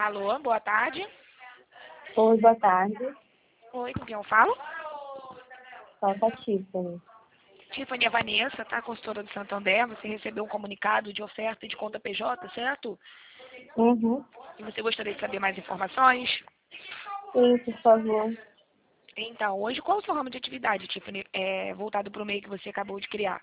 Alô, boa tarde. Oi, boa tarde. Oi, com quem eu falo? Fala com a Tiffany. Tiffany é Vanessa, tá? Consultora do Santander. Você recebeu um comunicado de oferta de conta PJ, certo? Uhum. E você gostaria de saber mais informações? Sim, por favor. Então, hoje, qual é o seu ramo de atividade, Tiffany, voltado para o meio que você acabou de criar?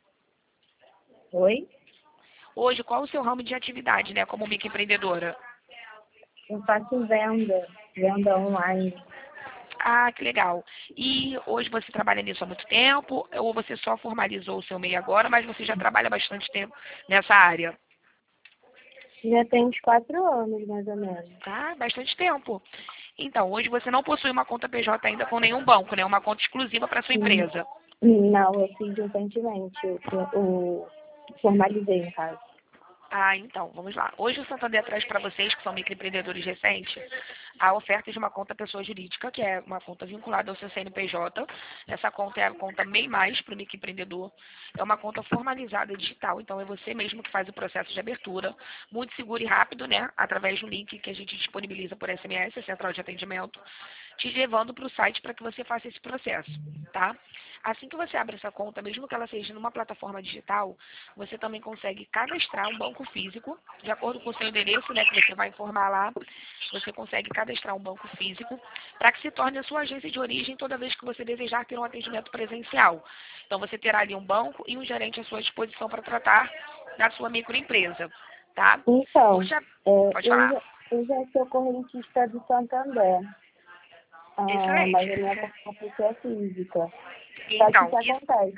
Oi? Hoje, qual é o seu ramo de atividade, né, como microempreendedora? Eu faço venda online. Ah, que legal. E hoje você trabalha nisso há muito tempo, ou você só formalizou o seu MEI agora, mas você já trabalha há bastante tempo nessa área? Já tem uns 4 anos, mais ou menos. Tá? Bastante tempo. Então, hoje você não possui uma conta PJ ainda com nenhum banco, né? Uma conta exclusiva para sua Hum, empresa. Não, eu fiz recentemente. Eu formalizei, no caso. Ah, então, vamos lá. Hoje o Santander traz para vocês, que são microempreendedores recentes, a oferta de uma conta pessoa jurídica, que é uma conta vinculada ao seu CNPJ. Essa conta é a conta MEI+, para o microempreendedor. É uma conta formalizada digital, então é você mesmo que faz o processo de abertura, muito seguro e rápido, né? Através de um link que a gente disponibiliza por SMS, a central de atendimento, te levando para o site para que você faça esse processo, tá? Assim que você abre essa conta, mesmo que ela seja numa plataforma digital, você também consegue cadastrar um banco físico, de acordo com o seu endereço, né, que você vai informar lá, você consegue cadastrar um banco físico para que se torne a sua agência de origem toda vez que você desejar ter um atendimento presencial. Então você terá ali um banco e um gerente à sua disposição para tratar da sua microempresa, tá? Então, Puxa, é, pode eu, falar. já, eu já sou correntista do Santander, mas Excelente. a minha conta é física. Só que o Então, que isso, acontece?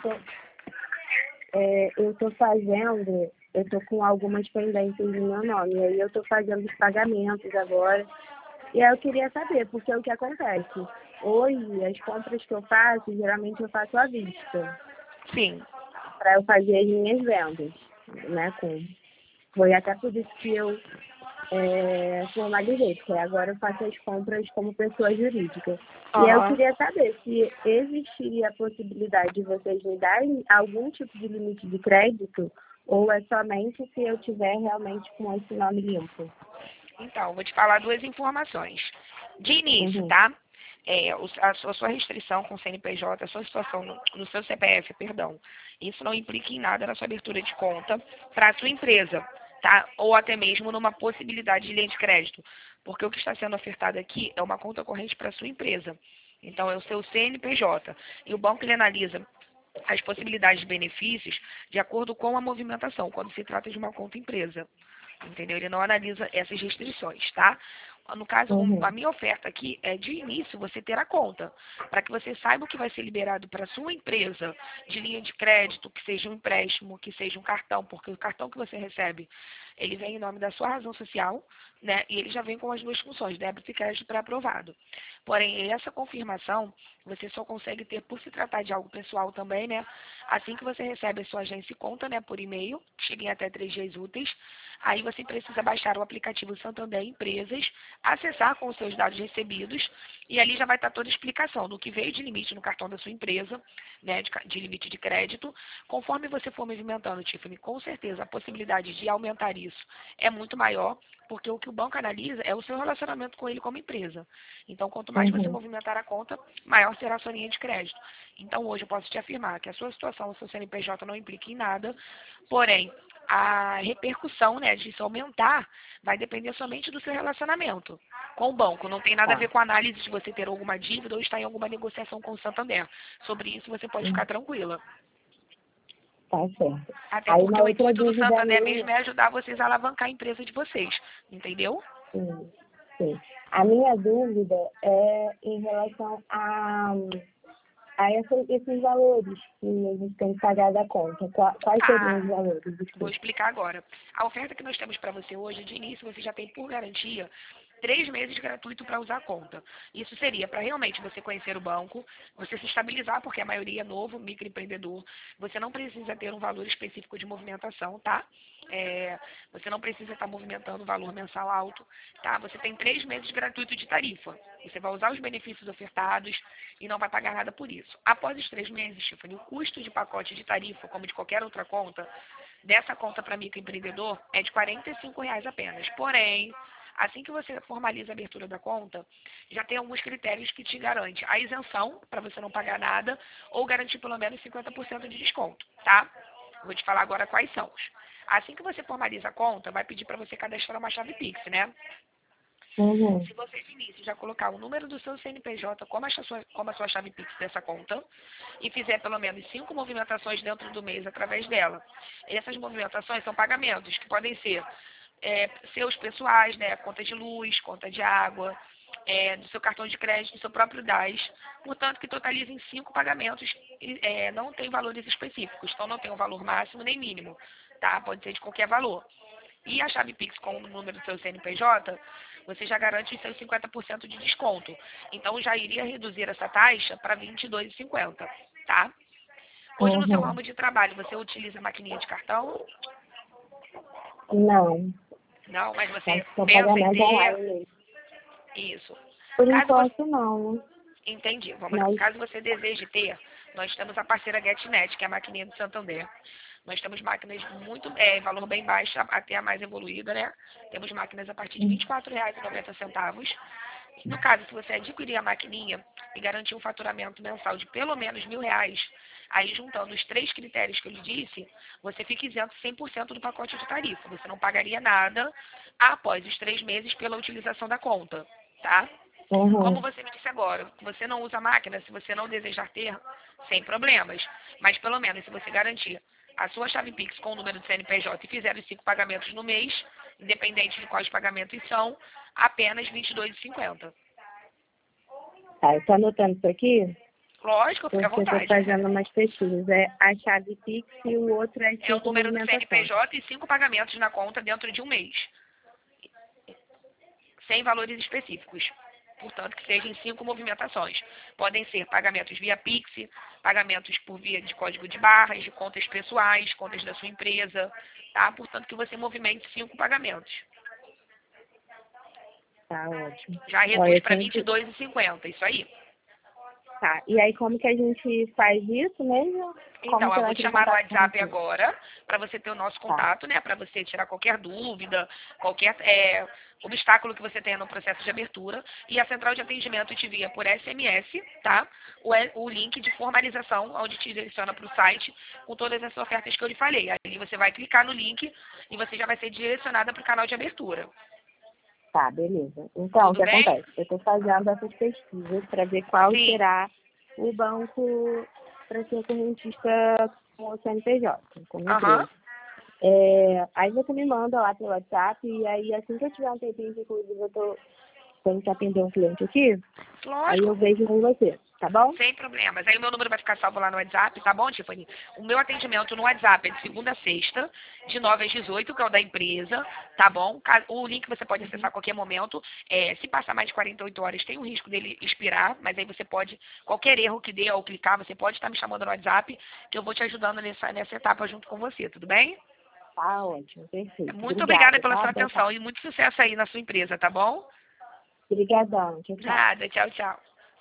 Eu tô com algumas pendências no meu nome, e aí eu tô fazendo os pagamentos agora. E aí eu queria saber, porque é o que acontece. Hoje, as compras que eu faço, geralmente eu faço à vista, sim. para eu fazer as minhas vendas, né? Foi até por isso que eu formalizei, porque agora eu faço as compras como pessoa jurídica. E aí eu Aham. queria saber se existiria a possibilidade de vocês me darem algum tipo de limite de crédito, ou é somente se eu tiver realmente com esse nome limpo. Então, vou te falar duas informações. De início, Uhum. tá? A sua restrição com o CNPJ, a sua situação no seu CPF, perdão, isso não implica em nada na sua abertura de conta para a sua empresa, tá? Ou até mesmo numa possibilidade de linha de crédito, porque o que está sendo ofertado aqui é uma conta corrente para a sua empresa. Então, é o seu CNPJ. E o banco ele analisa as possibilidades de benefícios de acordo com a movimentação, quando se trata de uma conta empresa. Entendeu? Ele não analisa essas restrições, tá? No caso, a Uhum. minha oferta aqui é de início você ter a conta, para que você saiba o que vai ser liberado para a sua empresa de linha de crédito, que seja um empréstimo, que seja um cartão, porque o cartão que você recebe, ele vem em nome da sua razão social, né? E ele já vem com as duas funções, débito e crédito pré-aprovado. Porém, essa confirmação você só consegue ter por se tratar de algo pessoal também, né? Assim que você recebe a sua agência e conta, né, por e-mail, chega em até 3 dias úteis, aí você precisa baixar o aplicativo Santander Empresas, acessar com os seus dados recebidos, e ali já vai estar toda a explicação do que veio de limite no cartão da sua empresa, né, de limite de crédito. Conforme você for movimentando, Tiffany, com certeza a possibilidade de aumentar isso é muito maior, porque o que o banco analisa é o seu relacionamento com ele como empresa. Então, quanto mais você Uhum. movimentar a conta, maior será a sua linha de crédito. Então, hoje eu posso te afirmar que a sua situação, o seu CNPJ não implica em nada, porém, a repercussão, né, disso aumentar vai depender somente do seu relacionamento com o banco. Não tem nada a Tá. ver com a análise de você ter alguma dívida ou estar em alguma negociação com o Santander. Sobre isso você pode Uhum. ficar tranquila. Tá certo. Até Aí porque uma o outra intuito do dúvida Santander mesmo minha, é ajudar vocês a alavancar a empresa de vocês. Entendeu? sim, sim. A minha dúvida é em relação a esses valores que a gente tem que pagar da conta. Quais seriam Ah, os valores? vou Desculpa. explicar agora. A oferta que nós temos para você hoje, de início, você já tem por garantia 3 meses gratuito para usar a conta. Isso seria para realmente você conhecer o banco, você se estabilizar, porque a maioria é novo, microempreendedor. Você não precisa ter um valor específico de movimentação, tá? Você não precisa estar movimentando um valor mensal alto, tá? Você tem 3 meses gratuito de tarifa. Você vai usar os benefícios ofertados e não vai pagar nada por isso. Após os 3 meses, Tiffany, o custo de pacote de tarifa, como de qualquer outra conta, dessa conta para microempreendedor é de R$ 45 apenas. Porém, Assim que você formaliza a abertura da conta, já tem alguns critérios que te garante a isenção, para você não pagar nada, ou garantir pelo menos 50% de desconto, tá? Vou te falar agora quais são. Assim que você formaliza a conta, vai pedir para você cadastrar uma chave Pix, né? Uhum. Se você de início já colocar o número do seu CNPJ como a sua chave Pix dessa conta e fizer pelo menos 5 movimentações dentro do mês através dela. E essas movimentações são pagamentos que podem ser seus pessoais, né? Conta de luz, conta de água, do seu cartão de crédito, do seu próprio DAS. Portanto, que totalizem 5 pagamentos e não tem valores específicos. Então, não tem um valor máximo nem mínimo, tá? Pode ser de qualquer valor. E a chave Pix com o número do seu CNPJ, você já garante os seus 50% de desconto. Então, já iria reduzir essa taxa para R$ 22,50, tá? Hoje, no seu Uhum. ramo de trabalho, você utiliza maquininha de cartão? Não, Não, mas você acho que são pensa em pagamentos ter online mesmo. isso. Por Caso você... enquanto, não. Entendi, vamos lá. Mas, Caso você deseje ter, nós temos a parceira GetNet, que é a maquininha do Santander. Nós temos máquinas muito, valor bem baixo, até a mais evoluída, né? Temos máquinas a partir de R$ 24,90. No caso, se você adquirir a maquininha e garantir um faturamento mensal de pelo menos R$ 1.000, aí juntando os 3 critérios que eu lhe disse, você fica isento 100% do pacote de tarifa. Você não pagaria nada após os 3 meses pela utilização da conta, tá? Como uhum. você me disse agora, você não usa máquina, se você não desejar ter, sem problemas. Mas pelo menos se você garantir a sua chave Pix com o número do CNPJ e fizer os 5 pagamentos no mês, independente de quais pagamentos são, apenas R$ 22,50. Tá, eu tô anotando isso aqui, Lógico, fica à porque eu tô vontade. fazendo umas pesquisas. É a chave Pix e o outro é É o 5 número do movimentações. CNPJ e 5 pagamentos na conta dentro de um mês, sem valores específicos. Portanto, que sejam 5 movimentações. Podem ser pagamentos via Pix, pagamentos por via de código de barras, de contas pessoais, contas da sua empresa, tá? Portanto, que você movimente 5 pagamentos. Tá, ótimo. Já Ó, reduz eu para tenho R$ que... 22,50, isso aí. Tá, e aí como que a gente faz isso mesmo? Como Então, que eu eu vou entro te em chamar no contato com WhatsApp você? agora, para você ter o nosso Tá, contato, né? Para você tirar qualquer dúvida, qualquer obstáculo que você tenha no processo de abertura. E a central de atendimento te envia por SMS, tá? O link de formalização, onde te direciona para o site, com todas as ofertas que eu lhe falei. Ali você vai clicar no link e você já vai ser direcionada para o canal de abertura. tá, beleza. Então, o Tudo que bem? acontece? Eu estou fazendo essas pesquisas para ver qual Sim. será o banco para ser correntista com o CNPJ, como Aham. empresa. Aí você me manda lá pelo WhatsApp e aí assim que eu tiver um tempinho, que inclusive eu tô tendo que atender um cliente aqui, aí eu Lógico. vejo com você, tá bom? Sem problemas. Aí o meu número vai ficar salvo lá no WhatsApp, tá bom, Tiffany? O meu atendimento no WhatsApp é de segunda a sexta, de 9 às 18, que é o da empresa, tá bom? O link você pode acessar a qualquer momento. Se passar mais de 48 horas, tem o risco dele expirar, mas aí você pode, qualquer erro que dê ao clicar, você pode estar me chamando no WhatsApp, que eu vou te ajudando nessa etapa junto com você, tudo bem? Tá ótimo, perfeito. Muito obrigada Obrigada, pela tá? sua Boa tarde. atenção e muito sucesso aí na sua empresa, tá bom? Obrigadão. Tchau, tchau. Nada, tchau, tchau.